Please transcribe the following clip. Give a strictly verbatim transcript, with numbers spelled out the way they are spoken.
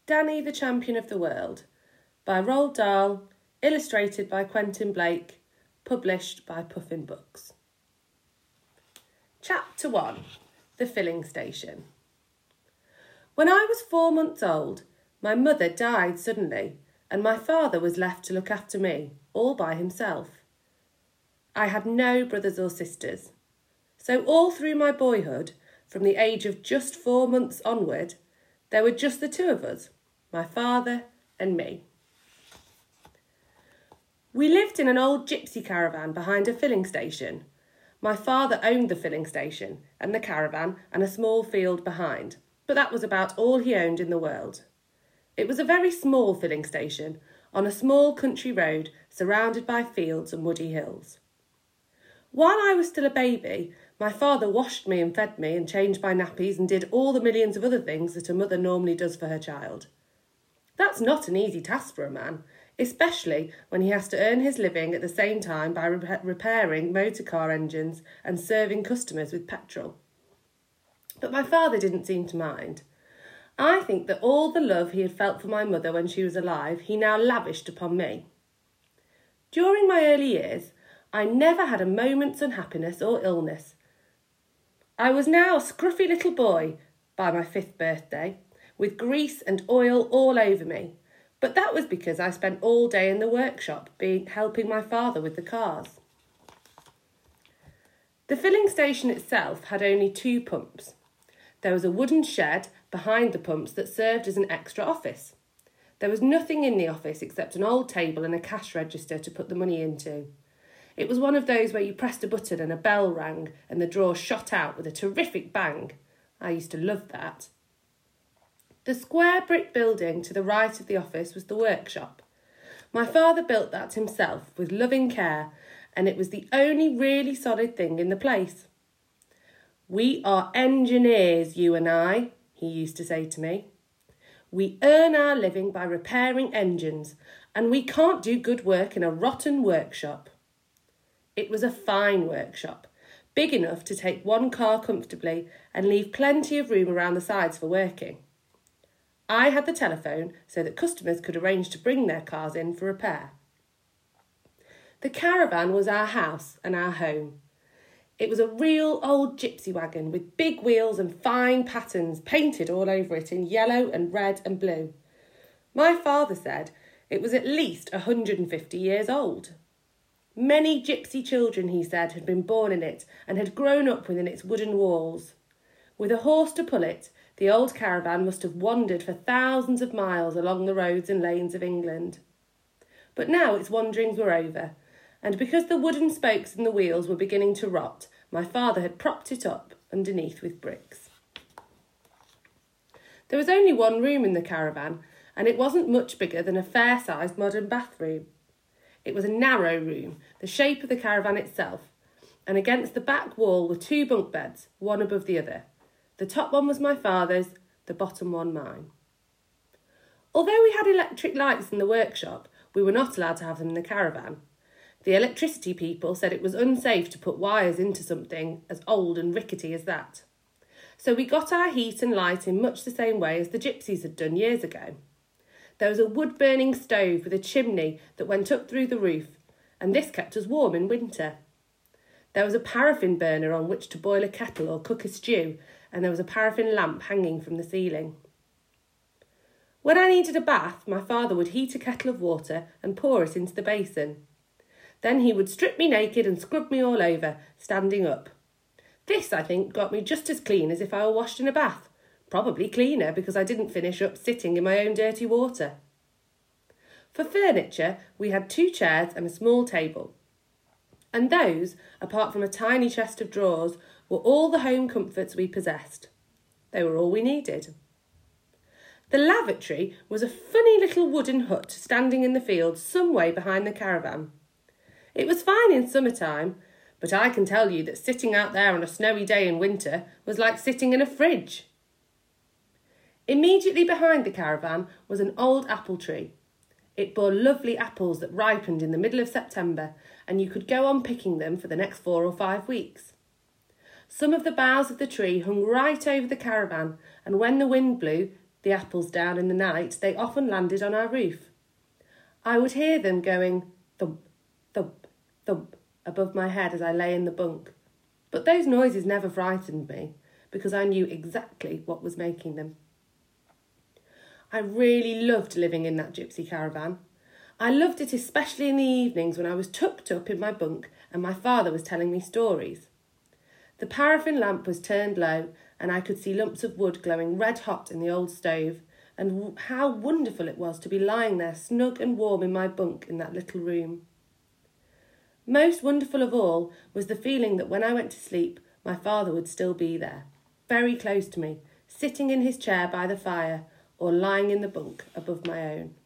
Danny the Champion of the World by Roald Dahl, illustrated by Quentin Blake, published by Puffin Books. Chapter one. The Filling Station. When I was four months old, my mother died suddenly and my father was left to look after me, all by himself. I had no brothers or sisters, so all through my boyhood, from the age of just four months onward, there were just the two of us, my father and me. We lived in an old gypsy caravan behind a filling station. My father owned the filling station and the caravan and a small field behind, but that was about all he owned in the world. It was a very small filling station on a small country road surrounded by fields and woody hills. While I was still a baby, my father washed me and fed me and changed my nappies and did all the millions of other things that a mother normally does for her child. That's not an easy task for a man, especially when he has to earn his living at the same time by rep- repairing motor car engines and serving customers with petrol. But my father didn't seem to mind. I think that all the love he had felt for my mother when she was alive, he now lavished upon me. During my early years, I never had a moment's unhappiness or illness. I was now a scruffy little boy by my fifth birthday, with grease and oil all over me, but that was because I spent all day in the workshop being, helping my father with the cars. The filling station itself had only two pumps. There was a wooden shed behind the pumps that served as an extra office. There was nothing in the office except an old table and a cash register to put the money into. It was one of those where you pressed a button and a bell rang and the drawer shot out with a terrific bang. I used to love that. The square brick building to the right of the office was the workshop. My father built that himself with loving care, and it was the only really solid thing in the place. "We are engineers, you and I," he used to say to me. "We earn our living by repairing engines, and we can't do good work in a rotten workshop." It was a fine workshop, big enough to take one car comfortably and leave plenty of room around the sides for working. I had the telephone so that customers could arrange to bring their cars in for repair. The caravan was our house and our home. It was a real old gypsy wagon with big wheels and fine patterns painted all over it in yellow and red and blue. My father said it was at least one hundred fifty years old. Many gypsy children, he said, had been born in it and had grown up within its wooden walls. With a horse to pull it, the old caravan must have wandered for thousands of miles along the roads and lanes of England. But now its wanderings were over, and because the wooden spokes in the wheels were beginning to rot, my father had propped it up underneath with bricks. There was only one room in the caravan, and it wasn't much bigger than a fair-sized modern bathroom. It was a narrow room, the shape of the caravan itself, and against the back wall were two bunk beds, one above the other. The top one was my father's, the bottom one mine. Although we had electric lights in the workshop, we were not allowed to have them in the caravan. The electricity people said it was unsafe to put wires into something as old and rickety as that. So we got our heat and light in much the same way as the gypsies had done years ago. There was a wood-burning stove with a chimney that went up through the roof, and this kept us warm in winter. There was a paraffin burner on which to boil a kettle or cook a stew, and there was a paraffin lamp hanging from the ceiling. When I needed a bath, my father would heat a kettle of water and pour it into the basin. Then he would strip me naked and scrub me all over, standing up. This, I think, got me just as clean as if I were washed in a bath. Probably cleaner because I didn't finish up sitting in my own dirty water. For furniture, we had two chairs and a small table. And those, apart from a tiny chest of drawers, were all the home comforts we possessed. They were all we needed. The lavatory was a funny little wooden hut standing in the field some way behind the caravan. It was fine in summertime, but I can tell you that sitting out there on a snowy day in winter was like sitting in a fridge. Immediately behind the caravan was an old apple tree. It bore lovely apples that ripened in the middle of September, and you could go on picking them for the next four or five weeks. Some of the boughs of the tree hung right over the caravan, and when the wind blew, the apples down in the night, they often landed on our roof. I would hear them going thump, thump, thump above my head as I lay in the bunk. But those noises never frightened me because I knew exactly what was making them. I really loved living in that gypsy caravan. I loved it especially in the evenings when I was tucked up in my bunk and my father was telling me stories. The paraffin lamp was turned low and I could see lumps of wood glowing red hot in the old stove, and how wonderful it was to be lying there snug and warm in my bunk in that little room. Most wonderful of all was the feeling that when I went to sleep, my father would still be there, very close to me, sitting in his chair by the fire or lying in the bunk above my own.